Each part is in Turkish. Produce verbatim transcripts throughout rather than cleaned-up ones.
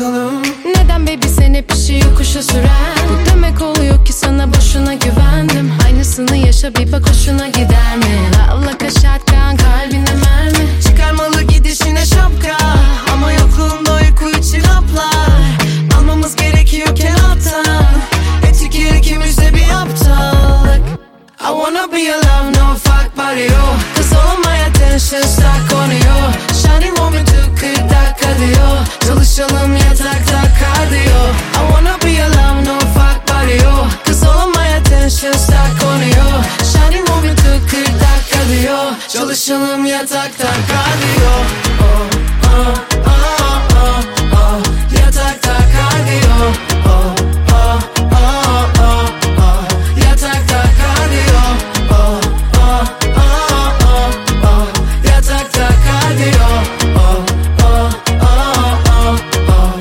bakalım. Neden baby sen hep işi yokuşa süren? Bu demek oluyor ki sana boşuna güvendim. Aynısını yaşa bir bak hoşuna gider mi? Love like a shotgun, kalbine mermi. Çıkarmalı gidişine şapka, ama yokluğunda uyku için haplar. Almamız gerekiyorken alttan, etik ikimizde bir aptallık. I wanna be your love, no fuck body, yo. Cause all of my attention stuck on you. Shawty want me to kırk dakika diyor. Çalışalım yatakta kardiyo. I wanna be your love, no fuck body, yo. Cause all of my attention stuck on you. Shawty want me to kırk dakika diyor. Çalışalım yatakta kardiyo. Oh, oh, oh, oh, oh. Yatakta kardiyo. Oh, oh, oh, oh, oh. Yatakta kardiyo. Oh, oh, oh, oh, oh. Yatakta kardiyo. Oh, oh, oh, oh, oh.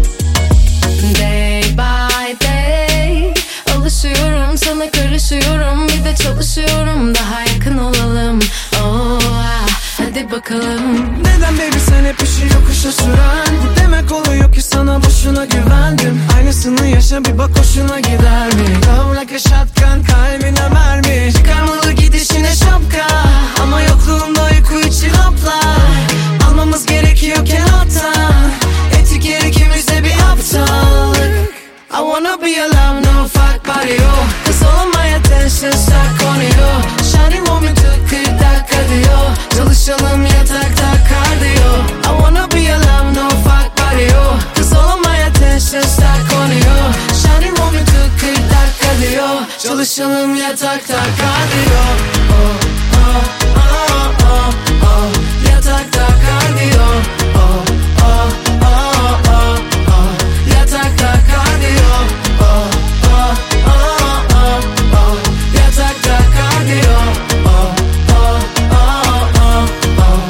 Day by day alışıyorum sana, karışıyorum, bir de çalışıyorum daha yakın olalım. Oh, ah, hadi bakalım. Neden baby sen hep işi yokuşa süren? Bu demek oluyor ki sana boşuna güvendim. Aynısını yaşa bir bak hoşuna gider mi? Love like a shotgun, kalbine mermi. Çıkarmalı gidişine şapka, ama yokluğunda uyku için haplar. Almamız gerekiyorken alttan, etik yer ikimizde bir aptallık. I wanna be your love, no fuck body, yo. Cause all of my attention stuck on you. Shawty want me to kırk dakika diyor. Çalışalım yatakta kardiyo. I wanna be your love, no fuck body, yo. Cause all of my attention stuck on you. Shawty want me to kırk dakika diyor. Çalışalım yatakta kardiyo. Oh, oh, oh, oh, oh. Yatakta kardiyo. Oh, oh, oh, oh, oh. Yatakta kardiyo. Oh, oh, oh, oh, oh. Yatakta kardiyo. Oh, oh, oh, oh, oh.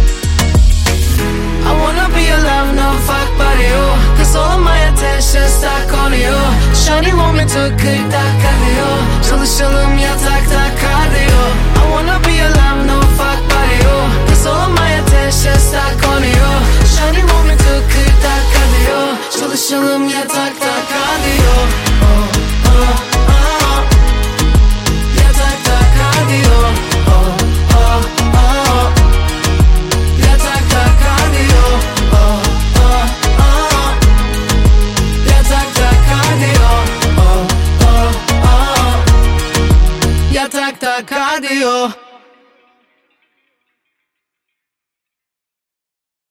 I wanna be your love, no fuck body, yo. Cause all of my attention stuck on you. Shawty want me to kırk dakika diyor. Çalışalım yatakta kardiyo. I wanna be your love, no fuck body, yo. Cause all of my attention stuck on you. Shawty want me to kırk dakika diyor. Çalışalım yatakta kardiyo. Oh, oh, oh. Yatakta kardiyo. Oh, oh, oh. Yatakta kardiyo. Oh, oh, oh. Yatakta kardiyo. Oh, oh, oh. Yatakta kardiyo.